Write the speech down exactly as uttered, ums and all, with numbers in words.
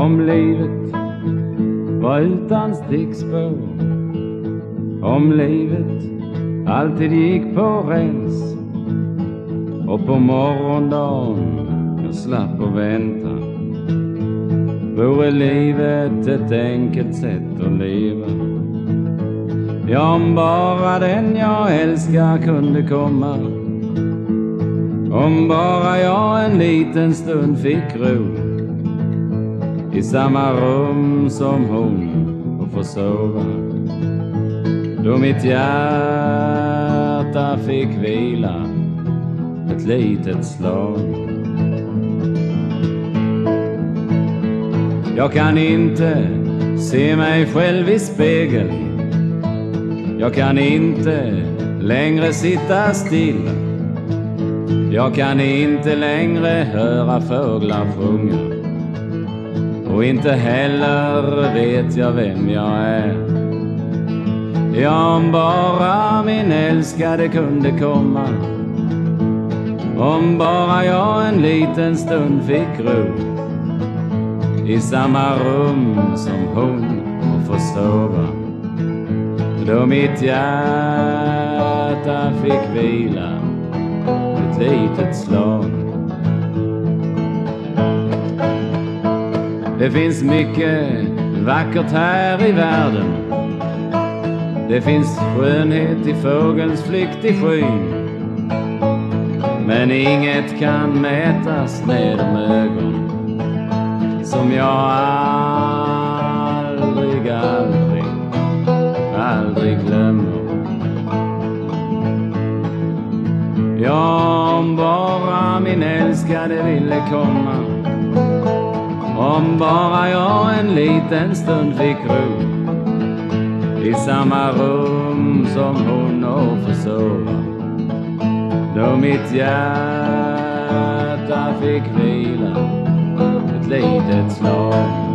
Om livet var utan stickspår, om livet alltid gick på räls, och på morgondagen jag slapp och vänta, vore livet ett enkelt sätt att leva. Ja, om bara den jag älskar kunde komma, om bara jag en liten stund fick ro i samma rum som hon och få sova, då mitt hjärta fick vila ett litet slag. Jag kan inte se mig själv i spegeln, jag kan inte längre sitta stilla, jag kan inte längre höra fåglar sjunga, och inte heller vet jag vem jag är. Ja, om bara min älskade kunde komma, om bara jag en liten stund fick ro i samma rum som hon och få sova, då mitt hjärta fick vila ett litet slag. Det finns mycket vackert här i världen, det finns skönhet i fågelns flykt i skyn, men inget kan mätas med de ögon som jag aldrig, aldrig, aldrig glömmer. Ja, om bara min älskade ville komma, om bara jag en liten stund fick ro i samma rum som hon och få sova, då mitt hjärta fick vila ett litet slag.